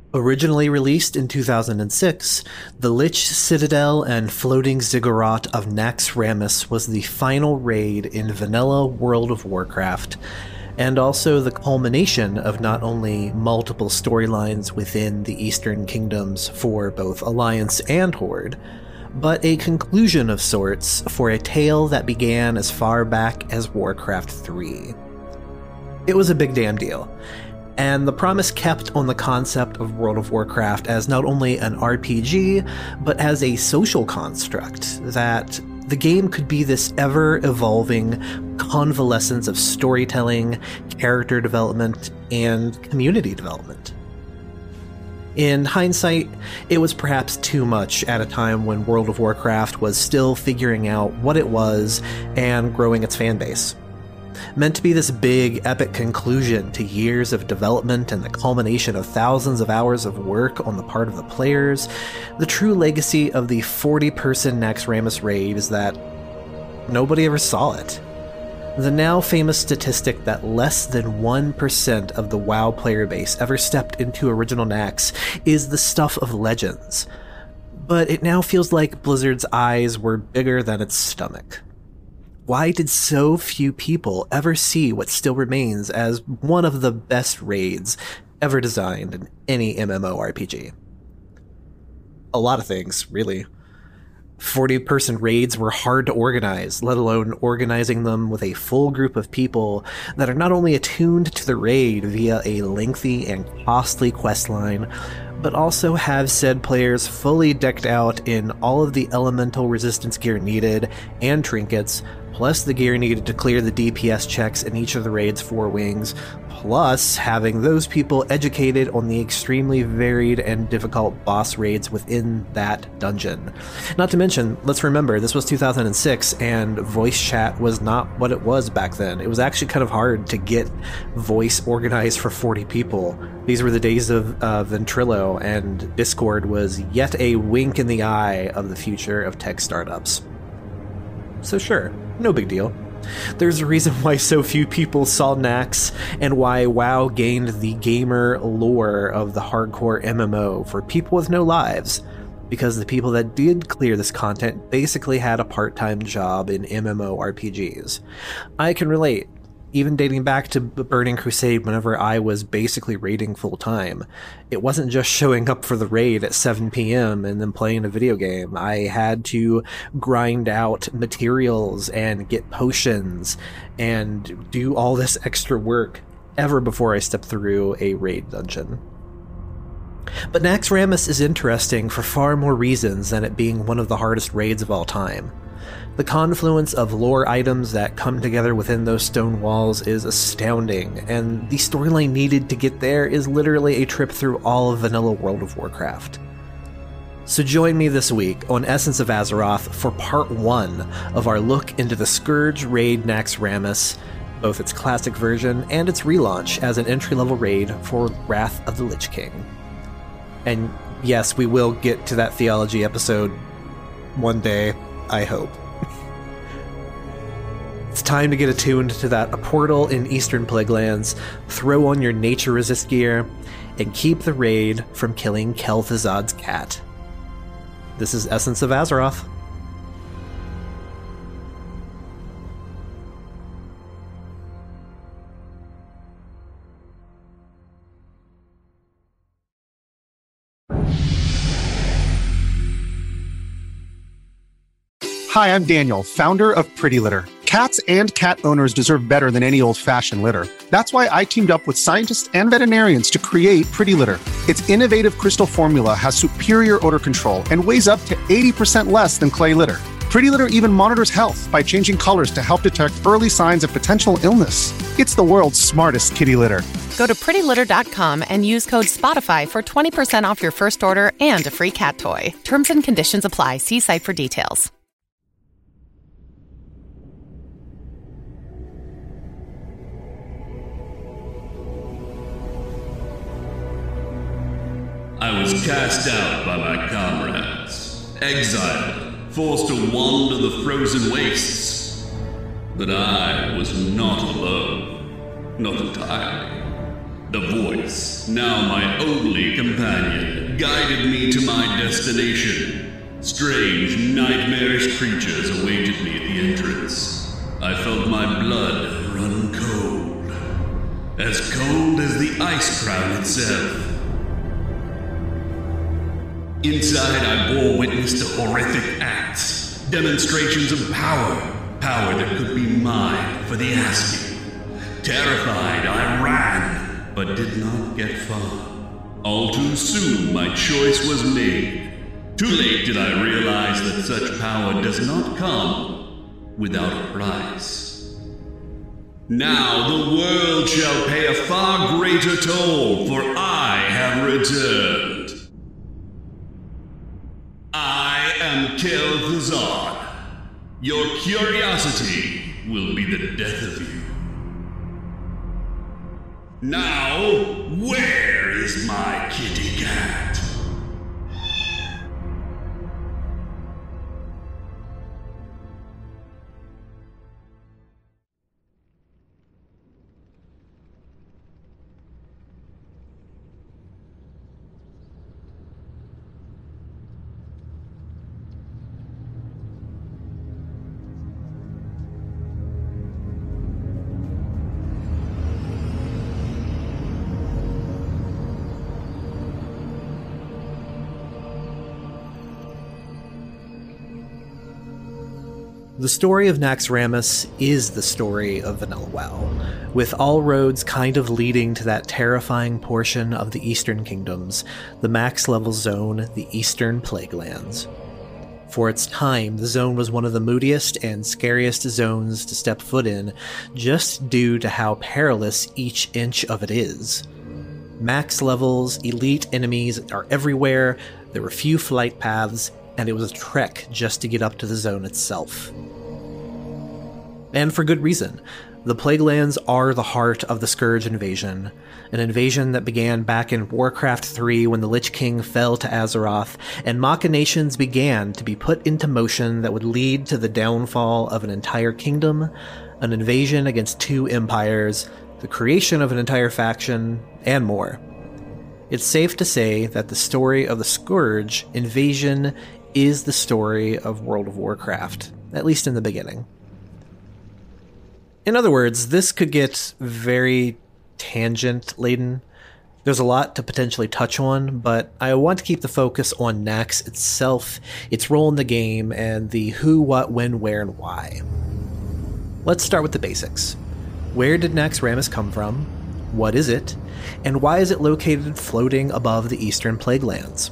Originally released in 2006, the Lich Citadel and Floating Ziggurat of Naxxramas was the final raid in vanilla World of Warcraft, and also the culmination of not only multiple storylines within the Eastern Kingdoms for both Alliance and Horde, but a conclusion of sorts for a tale that began as far back as Warcraft 3. It was a big damn deal, and the promise kept on the concept of World of Warcraft as not only an RPG, but as a social construct, that the game could be this ever-evolving convalescence of storytelling, character development, and community development. In hindsight, it was perhaps too much at a time when World of Warcraft was still figuring out what it was and growing its fanbase. Meant to be this big, epic conclusion to years of development and the culmination of thousands of hours of work on the part of the players, the true legacy of the 40-person Naxxramas raid is that nobody ever saw it. The now famous statistic that less than 1% of the WoW player base ever stepped into original Naxx is the stuff of legends. But it now feels like Blizzard's eyes were bigger than its stomach. Why did so few people ever see what still remains as one of the best raids ever designed in any MMORPG? A lot of things, really. 40-person raids were hard to organize, let alone organizing them with a full group of people that are not only attuned to the raid via a lengthy and costly questline, but also have said players fully decked out in all of the elemental resistance gear needed and trinkets, plus the gear needed to clear the DPS checks in each of the raid's 4 wings, plus having those people educated on the extremely varied and difficult boss raids within that dungeon. Not to mention, let's remember, this was 2006, and voice chat was not what it was back then. It was actually kind of hard to get voice organized for 40 people. These were the days of Ventrilo, and Discord was yet a wink in the eye of the future of tech startups. So sure, no big deal. There's a reason why so few people saw Naxx, and why WoW gained the gamer lore of the hardcore MMO for people with no lives, because the people that did clear this content basically had a part-time job in MMORPGs. I can relate. Even dating back to Burning Crusade, whenever I was basically raiding full-time, it wasn't just showing up for the raid at 7 p.m. and then playing a video game. I had to grind out materials and get potions and do all this extra work ever before I stepped through a raid dungeon. But Naxxramas is interesting for far more reasons than it being one of the hardest raids of all time. The confluence of lore items that come together within those stone walls is astounding, and the storyline needed to get there is literally a trip through all of vanilla World of Warcraft. So join me this week on Essence of Azeroth for part 1 of our look into the Scourge raid Naxxramas, both its classic version and its relaunch as an entry-level raid for Wrath of the Lich King. And yes, we will get to that theology episode one day, I hope. It's time to get attuned to that portal in Eastern Plaguelands, throw on your nature resist gear, and keep the raid from killing Kel'Thuzad's cat. This is Essence of Azeroth. Hi, I'm Daniel, founder of Pretty Litter. Cats and cat owners deserve better than any old-fashioned litter. That's why I teamed up with scientists and veterinarians to create Pretty Litter. Its innovative crystal formula has superior odor control and weighs up to 80% less than clay litter. Pretty Litter even monitors health by changing colors to help detect early signs of potential illness. It's the world's smartest kitty litter. Go to prettylitter.com and use code SPOTIFY for 20% off your first order and a free cat toy. Terms and conditions apply. See site for details. I was cast out by my comrades, exiled, forced to wander the frozen wastes. But I was not alone, not entirely. The voice, now my only companion, guided me to my destination. Strange, nightmarish creatures awaited me at the entrance. I felt my blood run cold. As cold as the ice crown itself. Inside, I bore witness to horrific acts, demonstrations of power that could be mine for the asking. Terrified, I ran, but did not get far. All too soon, my choice was made. Too late did I realize that such power does not come without a price. Now the world shall pay a far greater toll, for I have returned. I am Kel'Thuzad. Your curiosity will be the death of you. Now, where is my kitty cat? The story of Naxxramas is the story of Vanilla WoW, with all roads kind of leading to that terrifying portion of the Eastern Kingdoms, the max level zone, the Eastern Plaguelands. For its time, the zone was one of the moodiest and scariest zones to step foot in, just due to how perilous each inch of it is. Max levels, elite enemies are everywhere, there were few flight paths, and it was a trek just to get up to the zone itself. And for good reason. The Plaguelands are the heart of the Scourge invasion, an invasion that began back in Warcraft 3 when the Lich King fell to Azeroth, and machinations began to be put into motion that would lead to the downfall of an entire kingdom, an invasion against two empires, the creation of an entire faction, and more. It's safe to say that the story of the Scourge invasion is the story of World of Warcraft, at least in the beginning. In other words, this could get very tangent-laden. There's a lot to potentially touch on, but I want to keep the focus on Naxx itself, its role in the game, and the who, what, when, where, and why. Let's start with the basics. Where did Naxxramas come from? What is it? And why is it located floating above the Eastern Plaguelands?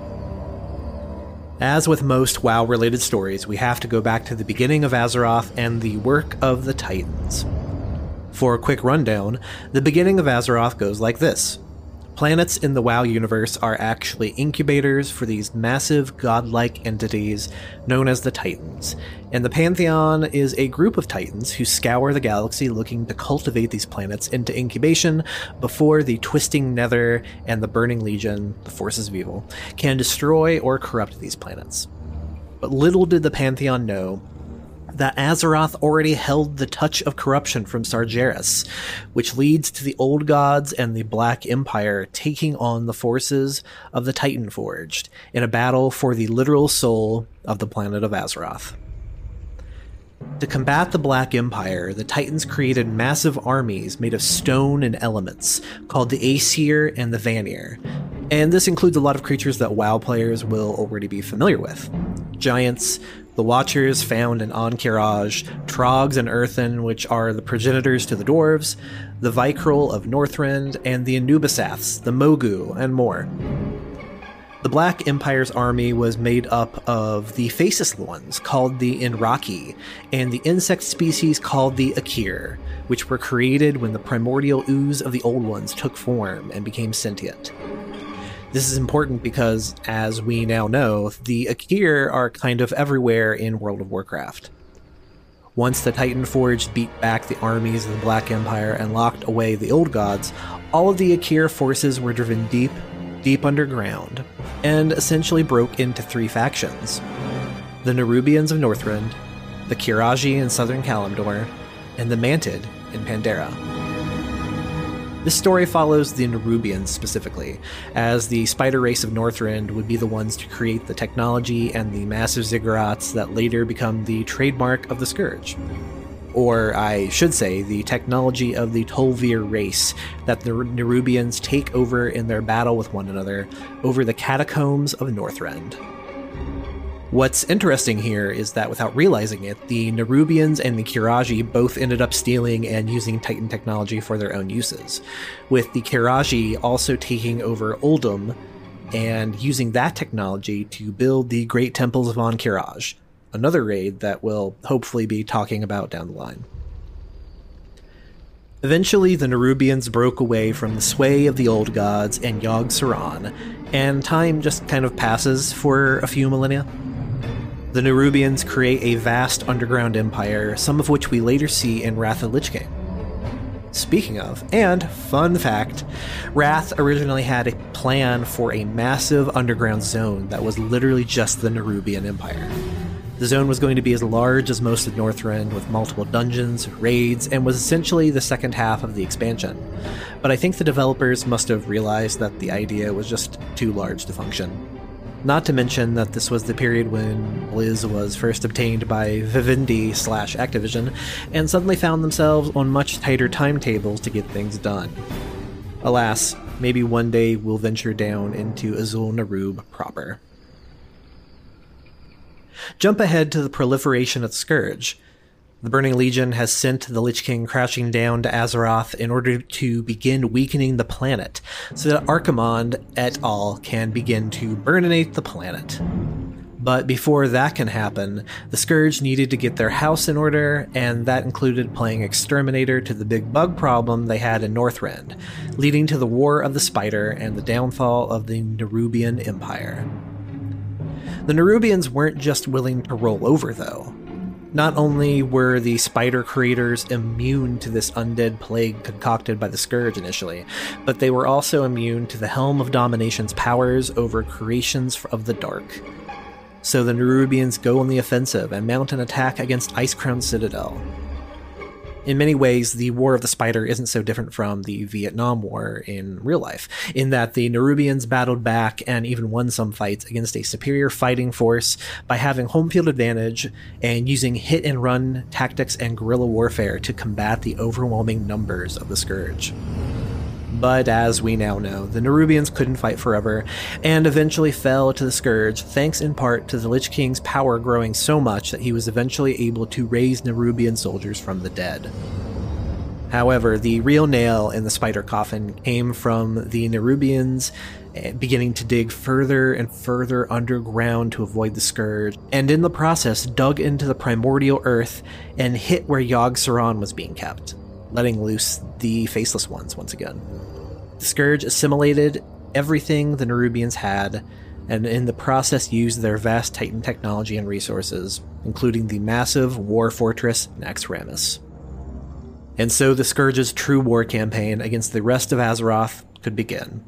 As with most WoW-related stories, we have to go back to the beginning of Azeroth and the work of the Titans. For a quick rundown, the beginning of Azeroth goes like this. Planets in the WoW universe are actually incubators for these massive godlike entities known as the Titans, and the Pantheon is a group of Titans who scour the galaxy looking to cultivate these planets into incubation before the Twisting Nether and the Burning Legion, the forces of evil, can destroy or corrupt these planets. But little did the Pantheon know that Azeroth already held the touch of corruption from Sargeras, which leads to the Old Gods and the Black Empire taking on the forces of the Titanforged in a battle for the literal soul of the planet of Azeroth. To combat the Black Empire, the Titans created massive armies made of stone and elements, called the Aesir and the Vanir, and this includes a lot of creatures that WoW players will already be familiar with. Giants, the Watchers found in Ahn'Qiraj, Trogs and Earthen, which are the progenitors to the Dwarves, the Vykrul of Northrend, and the Anubisaths, the Mogu, and more. The Black Empire's army was made up of the Faceless ones, called the Inraki, and the insect species called the Akir, which were created when the primordial ooze of the Old Ones took form and became sentient. This is important because, as we now know, the Akir are kind of everywhere in World of Warcraft. Once the Titanforged beat back the armies of the Black Empire and locked away the Old Gods, all of the Akir forces were driven deep underground, and essentially broke into three factions. The Nerubians of Northrend, the Kiraji in southern Kalimdor, and the Mantid in Pandera. This story follows the Nerubians specifically, as the spider race of Northrend would be the ones to create the technology and the massive ziggurats that later become the trademark of the Scourge. Or, I should say, the technology of the Tol'vir race that the Nerubians take over in their battle with one another over the catacombs of Northrend. What's interesting here is that without realizing it, the Nerubians and the Kiraji both ended up stealing and using Titan technology for their own uses, with the Kiraji also taking over Uldum and using that technology to build the Great Temples of Ahn'Qiraj, another raid that we'll hopefully be talking about down the line. Eventually, the Nerubians broke away from the sway of the Old Gods and Yogg-Saron, and time just kind of passes for a few millennia. The Nerubians create a vast underground empire, some of which we later see in Wrath of the Lich King. Speaking of, and fun fact, Wrath originally had a plan for a massive underground zone that was literally just the Nerubian Empire. The zone was going to be as large as most of Northrend, with multiple dungeons, raids, and was essentially the second half of the expansion. But I think the developers must have realized that the idea was just too large to function. Not to mention that this was the period when Blizz was first obtained by Vivendi/Activision, and suddenly found themselves on much tighter timetables to get things done. Alas, maybe one day we'll venture down into Azul-Nerub proper. Jump ahead to the proliferation of the Scourge. The Burning Legion has sent the Lich King crashing down to Azeroth in order to begin weakening the planet, so that Archimonde et al. Can begin to burninate the planet. But before that can happen, the Scourge needed to get their house in order, and that included playing exterminator to the big bug problem they had in Northrend, leading to the War of the Spider and the downfall of the Nerubian Empire. The Nerubians weren't just willing to roll over, though. Not only were the spider creators immune to this undead plague concocted by the Scourge initially, but they were also immune to the Helm of Domination's powers over creations of the Dark. So the Nerubians go on the offensive and mount an attack against Icecrown Citadel. In many ways, the War of the Spider isn't so different from the Vietnam War in real life, in that the Nerubians battled back and even won some fights against a superior fighting force by having home field advantage and using hit-and-run tactics and guerrilla warfare to combat the overwhelming numbers of the Scourge. But as we now know, the Nerubians couldn't fight forever, and eventually fell to the Scourge, thanks in part to the Lich King's power growing so much that he was eventually able to raise Nerubian soldiers from the dead. However, the real nail in the spider coffin came from the Nerubians beginning to dig further and further underground to avoid the Scourge, and in the process dug into the primordial earth and hit where Yogg-Saron was being kept, letting loose the Faceless Ones once again. The Scourge assimilated everything the Nerubians had, and in the process used their vast Titan technology and resources, including the massive war fortress Naxxramas. And so the Scourge's true war campaign against the rest of Azeroth could begin.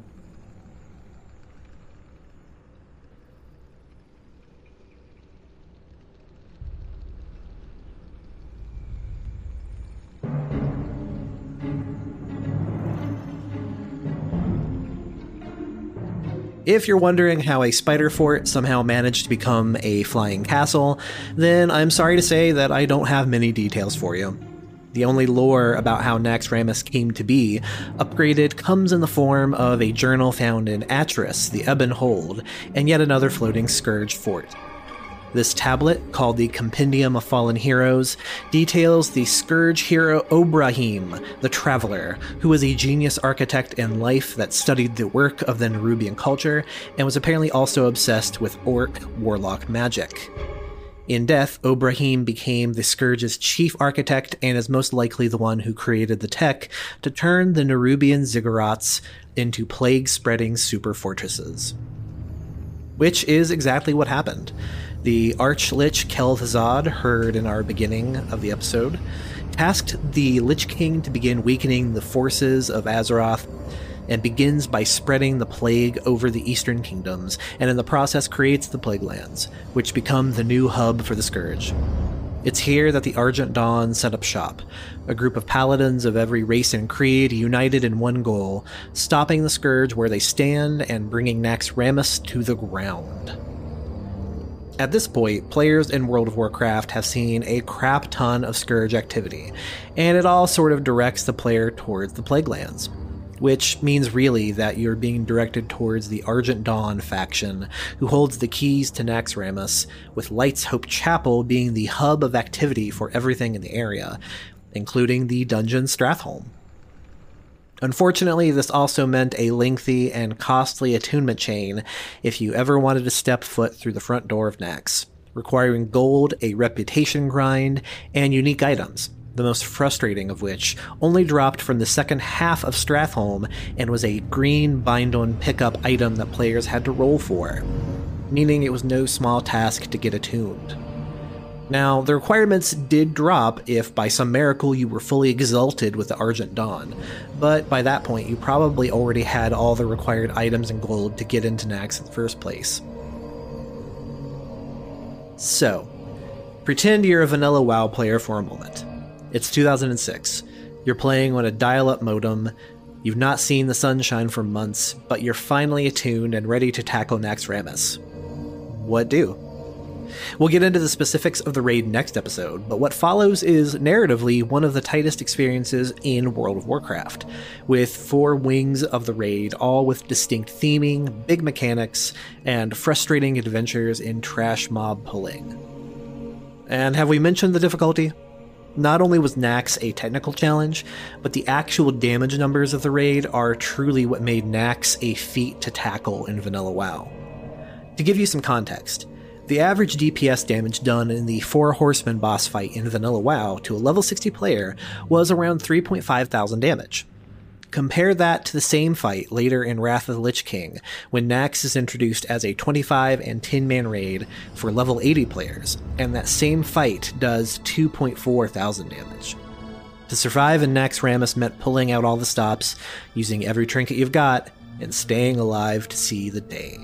If you're wondering how a spider fort somehow managed to become a flying castle, then I'm sorry to say that I don't have many details for you. The only lore about how Naxxramas came to be upgraded comes in the form of a journal found in Atris, the Ebon Hold, and yet another floating Scourge fort. This tablet, called the Compendium of Fallen Heroes, details the Scourge hero Obrahim, the Traveler, who was a genius architect in life that studied the work of the Nerubian culture, and was apparently also obsessed with orc warlock magic. In death, Obrahim became the Scourge's chief architect and is most likely the one who created the tech to turn the Nerubian ziggurats into plague-spreading super fortresses. Which is exactly what happened. The Arch-Lich Kel'Thuzad, heard in our beginning of the episode, tasked the Lich King to begin weakening the forces of Azeroth, and begins by spreading the plague over the eastern kingdoms, and in the process creates the Plague Lands, which become the new hub for the Scourge. It's here that the Argent Dawn set up shop, a group of paladins of every race and creed united in one goal, stopping the Scourge where they stand and bringing Naxxramas to the ground. At this point, players in World of Warcraft have seen a crap ton of Scourge activity, and it all sort of directs the player towards the Plaguelands. Which means really that you're being directed towards the Argent Dawn faction, who holds the keys to Naxxramas, with Light's Hope Chapel being the hub of activity for everything in the area, including the dungeon Stratholme. Unfortunately, this also meant a lengthy and costly attunement chain if you ever wanted to step foot through the front door of Naxx, requiring gold, a reputation grind, and unique items, the most frustrating of which only dropped from the second half of Stratholme and was a green bind-on pickup item that players had to roll for, meaning it was no small task to get attuned. Now, the requirements did drop if by some miracle you were fully exalted with the Argent Dawn, but by that point you probably already had all the required items and gold to get into Naxx in the first place. So, pretend you're a vanilla WoW player for a moment. It's 2006. You're playing on a dial-up modem, you've not seen the sunshine for months, but you're finally attuned and ready to tackle Naxxramas. What do? We'll get into the specifics of the raid next episode, but what follows is narratively one of the tightest experiences in World of Warcraft, with 4 wings of the raid, all with distinct theming, big mechanics, and frustrating adventures in trash mob pulling. And have we mentioned the difficulty? Not only was Naxx a technical challenge, but the actual damage numbers of the raid are truly what made Naxx a feat to tackle in vanilla WoW. To give you some context, the average DPS damage done in the 4 Horsemen boss fight in vanilla WoW to a level 60 player was around 3,500 damage. Compare that to the same fight later in Wrath of the Lich King, when Naxx is introduced as a 25 and 10-man raid for level 80 players, and that same fight does 2,400 damage. To survive in Naxxramas meant pulling out all the stops, using every trinket you've got, and staying alive to see the day.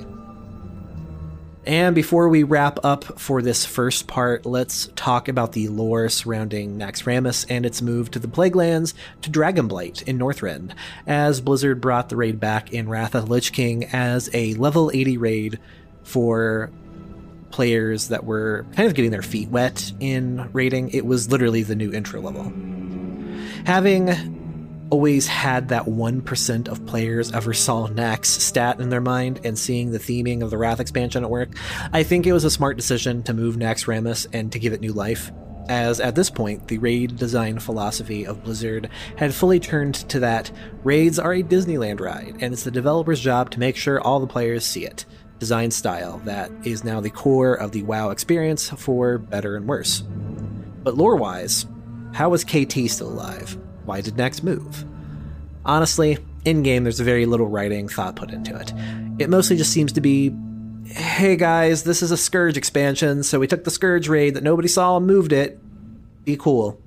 And before we wrap up for this first part, let's talk about the lore surrounding Naxxramas and its move to the Plaguelands to Dragonblight in Northrend, as Blizzard brought the raid back in Wrath of the Lich King as a level 80 raid for players that were kind of getting their feet wet in raiding. It was literally the new intro level. Having always had that 1% of players ever saw Naxx stat in their mind and seeing the theming of the Wrath expansion at work, I think it was a smart decision to move Naxxramas and to give it new life, as at this point the raid design philosophy of Blizzard had fully turned to that raids are a Disneyland ride, and it's the developer's job to make sure all the players see it. Design style that is now the core of the WoW experience, for better and worse. But lore-wise, how is KT still alive? Why did Naxx move? Honestly, in-game there's very little writing thought put into it. It mostly just seems to be, hey guys, this is a Scourge expansion, so we took the Scourge raid that nobody saw and moved it. Be cool.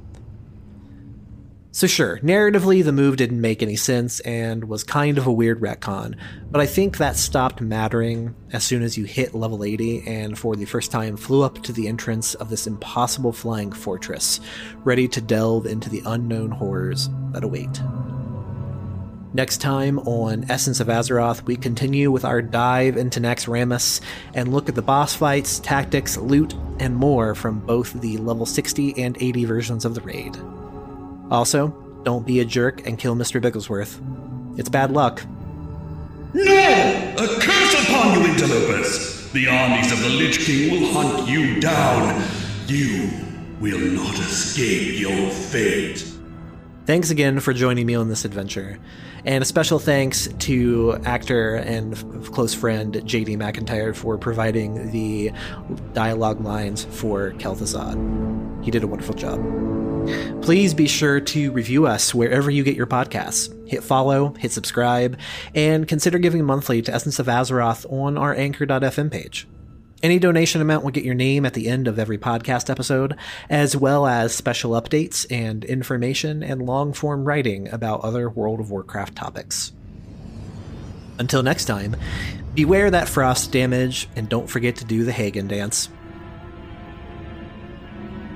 So sure, narratively the move didn't make any sense and was kind of a weird retcon, but I think that stopped mattering as soon as you hit level 80 and for the first time flew up to the entrance of this impossible flying fortress, ready to delve into the unknown horrors that await. Next time on Essence of Azeroth, we continue with our dive into Naxxramas and look at the boss fights, tactics, loot, and more from both the level 60 and 80 versions of the raid. Also, don't be a jerk and kill Mr. Bigglesworth. It's bad luck. No! A curse upon you, interlopers! The armies of the Lich King will hunt you down. You will not escape your fate. Thanks again for joining me on this adventure. And a special thanks to actor and close friend J.D. McIntyre for providing the dialogue lines for Kel'Thuzad. He did a wonderful job. Please be sure to review us wherever you get your podcasts. Hit follow, hit subscribe, and consider giving monthly to Essence of Azeroth on our Anchor.fm page. Any donation amount will get your name at the end of every podcast episode, as well as special updates and information and long-form writing about other World of Warcraft topics. Until next time, beware that frost damage, and don't forget to do the Hagen dance.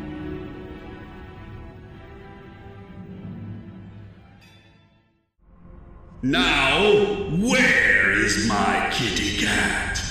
Now, where is my kitty cat?